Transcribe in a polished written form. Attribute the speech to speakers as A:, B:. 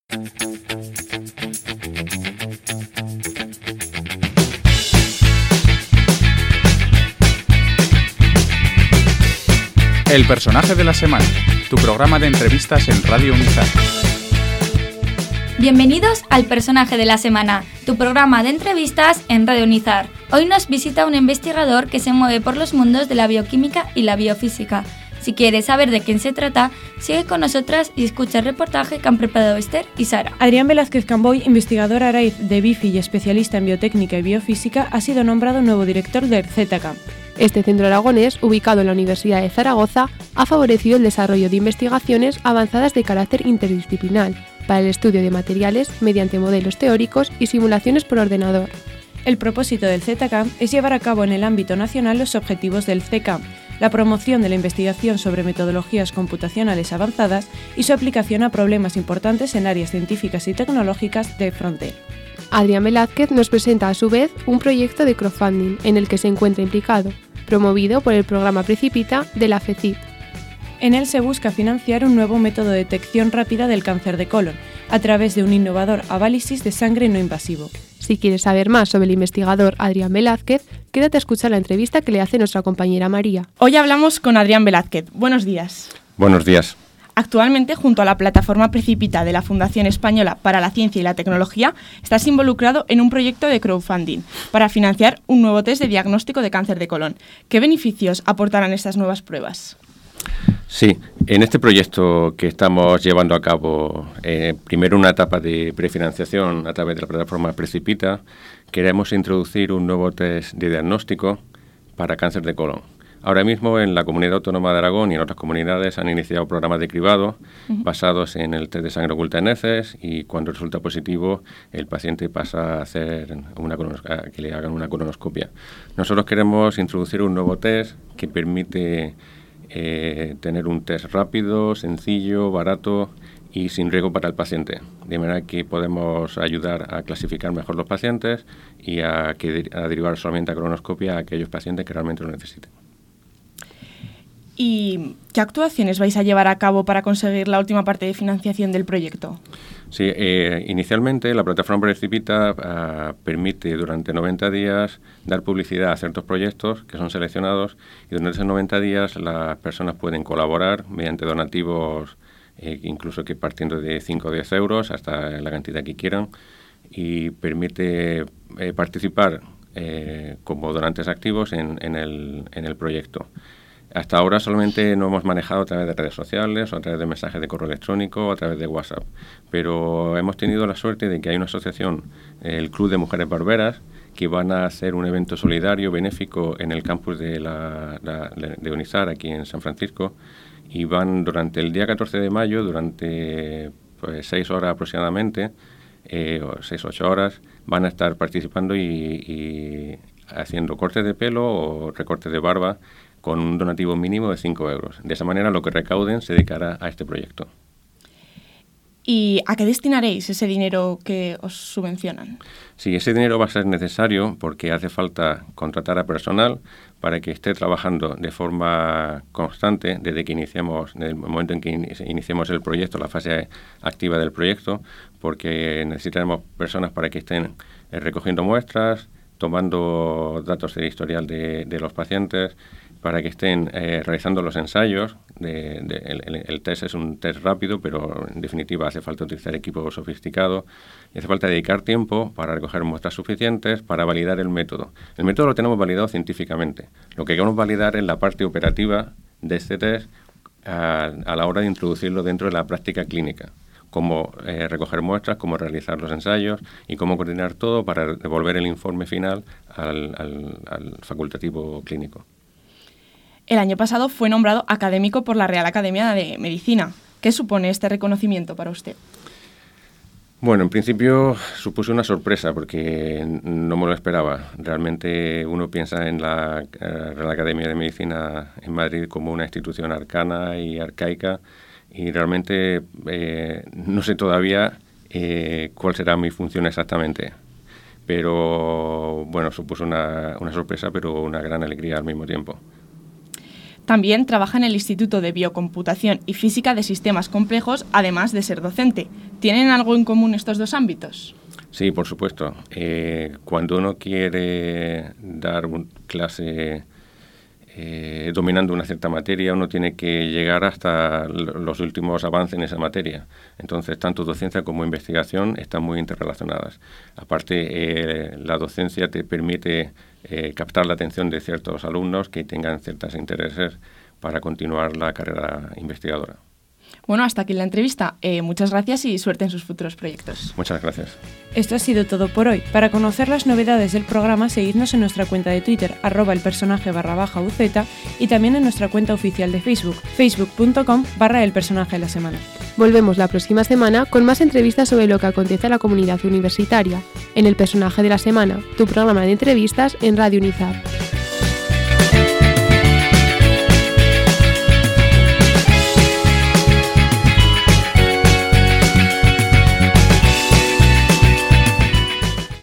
A: El personaje de la semana, tu programa de entrevistas en Radio Unizar.
B: Bienvenidos al Personaje de la Semana, tu programa de entrevistas en Radio Unizar. Hoy nos visita un investigador que se mueve por los mundos de la bioquímica y la biofísica. Si quieres saber de quién se trata, sigue con nosotras y escucha el reportaje que han preparado Esther y Sara.
C: Adrián Velázquez Camboy, investigador a raíz de BIFI y especialista en biotécnica y biofísica, ha sido nombrado nuevo director del ZCAM.
D: Este centro aragonés, ubicado en la Universidad de Zaragoza, ha favorecido el desarrollo de investigaciones avanzadas de carácter interdisciplinar para el estudio de materiales mediante modelos teóricos y simulaciones por ordenador.
C: El propósito del ZCAM es llevar a cabo en el ámbito nacional los objetivos del CCAM, la promoción de la investigación sobre metodologías computacionales avanzadas y su aplicación a problemas importantes en áreas científicas y tecnológicas de frontera.
D: Adrián Velázquez nos presenta a su vez un proyecto de crowdfunding en el que se encuentra implicado, promovido por el programa Precipita de la FECIT.
C: En él se busca financiar un nuevo método de detección rápida del cáncer de colon, a través de un innovador análisis de sangre no invasivo.
D: Si quieres saber más sobre el investigador Adrián Velázquez, quédate a escuchar la entrevista que le hace nuestra compañera María.
E: Hoy hablamos con Adrián Velázquez. Buenos días.
F: Buenos días.
E: Actualmente, junto a la plataforma Precipita de la Fundación Española para la Ciencia y la Tecnología, estás involucrado en un proyecto de crowdfunding para financiar un nuevo test de diagnóstico de cáncer de colon. ¿Qué beneficios aportarán estas nuevas pruebas?
F: Sí, en este proyecto que estamos llevando a cabo, primero una etapa de prefinanciación a través de la plataforma Precipita, queremos introducir un nuevo test de diagnóstico para cáncer de colon. Ahora mismo en la Comunidad Autónoma de Aragón y en otras comunidades han iniciado programas de cribado basados en el test de sangre oculta en heces, y cuando resulta positivo el paciente pasa a hacer que le hagan una colonoscopia. Nosotros queremos introducir un nuevo test que permite tener un test rápido, sencillo, barato y sin riesgo para el paciente, de manera que podemos ayudar a clasificar mejor los pacientes y a derivar solamente a colonoscopia a aquellos pacientes que realmente lo necesiten.
E: ¿Y qué actuaciones vais a llevar a cabo para conseguir la última parte de financiación del proyecto?
F: Sí, inicialmente la plataforma Precipita permite durante 90 días dar publicidad a ciertos proyectos que son seleccionados, y durante esos 90 días las personas pueden colaborar mediante donativos, incluso que partiendo de 5 o 10 euros hasta la cantidad que quieran, y permite participar como donantes activos en el proyecto. Hasta ahora solamente no hemos manejado a través de redes sociales, o a través de mensajes de correo electrónico, o a través de WhatsApp. Pero hemos tenido la suerte de que hay una asociación, el Club de Mujeres Barberas, que van a hacer un evento solidario, benéfico, en el campus de Unizar, aquí en San Francisco, y van durante el día 14 de mayo, durante 6 horas aproximadamente, 6 o 8 horas, van a estar participando y haciendo cortes de pelo o recortes de barba, con un donativo mínimo de 5 euros. De esa manera, lo que recauden se dedicará a este proyecto.
E: ¿Y a qué destinaréis ese dinero que os subvencionan?
F: Sí, ese dinero va a ser necesario porque hace falta contratar a personal para que esté trabajando de forma constante desde el momento en que iniciemos el proyecto, la fase activa del proyecto, porque necesitaremos personas para que estén recogiendo muestras, tomando datos de historial de los pacientes, para que estén realizando los ensayos. El test es un test rápido, pero en definitiva hace falta utilizar equipo sofisticado y hace falta dedicar tiempo para recoger muestras suficientes para validar el método. El método lo tenemos validado científicamente. Lo que queremos validar es la parte operativa de este test a la hora de introducirlo dentro de la práctica clínica. Cómo recoger muestras, cómo realizar los ensayos y cómo coordinar todo para devolver el informe final al facultativo clínico.
E: El año pasado fue nombrado académico por la Real Academia de Medicina. ¿Qué supone este reconocimiento para usted?
F: Bueno, en principio supuso una sorpresa porque no me lo esperaba. Realmente uno piensa en la Real Academia de Medicina en Madrid como una institución arcana y arcaica, y realmente no sé todavía cuál será mi función exactamente. Pero bueno, supuso una sorpresa, pero una gran alegría al mismo tiempo.
E: También trabaja en el Instituto de Biocomputación y Física de Sistemas Complejos, además de ser docente. ¿Tienen algo en común estos dos ámbitos?
F: Sí, por supuesto. Cuando uno quiere dar clase dominando una cierta materia, uno tiene que llegar hasta los últimos avances en esa materia. Entonces, tanto docencia como investigación están muy interrelacionadas. Aparte, la docencia te permite captar la atención de ciertos alumnos que tengan ciertos intereses para continuar la carrera investigadora.
E: Bueno, hasta aquí la entrevista. Muchas gracias y suerte en sus futuros proyectos.
F: Muchas gracias.
C: Esto ha sido todo por hoy. Para conocer las novedades del programa, seguidnos en nuestra cuenta de Twitter, @elpersonaje_UZ, y también en nuestra cuenta oficial de Facebook, facebook.com/elpersonaje de la semana.
D: Volvemos la próxima semana con más entrevistas sobre lo que acontece a la comunidad universitaria, en El Personaje de la Semana, tu programa de entrevistas en Radio Unizar.